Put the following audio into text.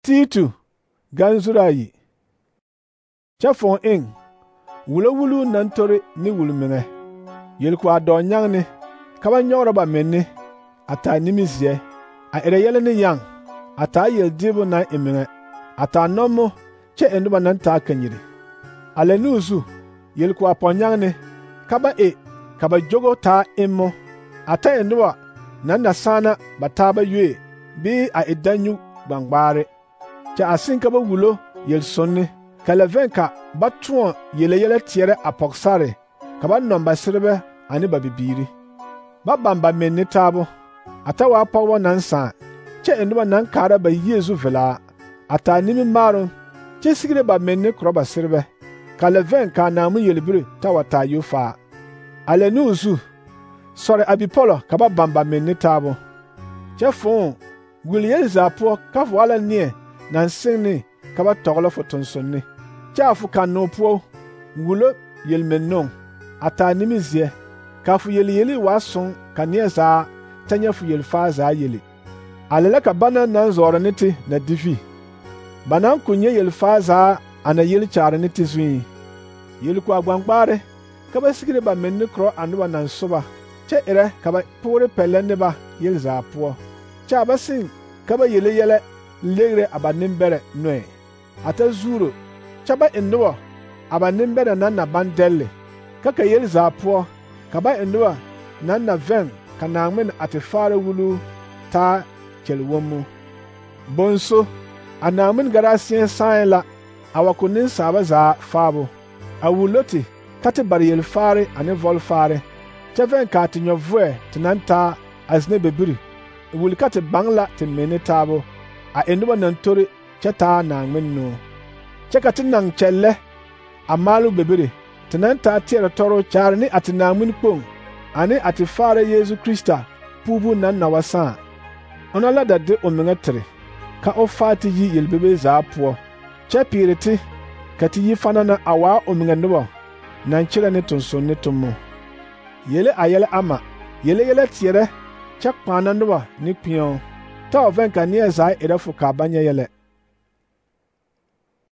Titu ganzurayi chafon ing wulu nantori ni wulminge yelkwa do nyangni kaba nyora ba menni ata nimizie a ere yele ni yang ata yel dibu na iminge ata nomo che enduba nan ta kanyiri alenuzu yelkwa ponyangni kaba jogo ta immo ata enduba nan na sana bataba yue bi a idanyu gbangbare cha asin kaba wulo yel sonni kalavenka batuon yele tiere apoksare kaba nomba sirbe ani babibiri babamba menni tabo atawa pawwa nan sa che enduba nan kara ba yezu vela ata nimi marun che sigire ba menni kroba sirbe kalavenka namu yelbiri tawata yufa alenuzu sore abipolo kaba bamba menni tabo che fon William Zapo kafwala nie nan singni kaba toglo fotonsonni chafu kanopo ngulo yelmennon ata nimizie kafu yeli wason kanieza tanya fu yelfa za yeli alala ka bana nan zoraniti na difi banan kunye yelfa za ana yeli charaniti zui yeli kwa gbangbare kaba sigire ba menni kro anuba nan soba che ere kaba pore pelende ba yel Zapo cha basin kaba yele legre abanimbere noe ata zuro chaba enduwa abanimbere nan na bandelle kaka yel Zapo kaba enduwa nan na ven kanangmen atifare wulu ta kelwomu bonso anangmen garasien saela awakunin saba za fabo awuloti kati bariyel fare ane vol fare cheven kati nyovwe tinanta azne bebiri wulikati bangla ti meni tabo a enduba nan tori cheta nangmen no chekati nang chelle amalu bebiri tinanta tiere toro charni ati nangmen kpong ani ati fare Yesu Krista pubu nan na wasan onala dade omengatri ka ofati yi yelbebe Zapo chepiriti kati yi fanana awa omenganuba nan chira ne tonsonni tummo yele ayele ama yele tiere chakpana nuba ni pion ta ovenka ni eza erefu ka banya yele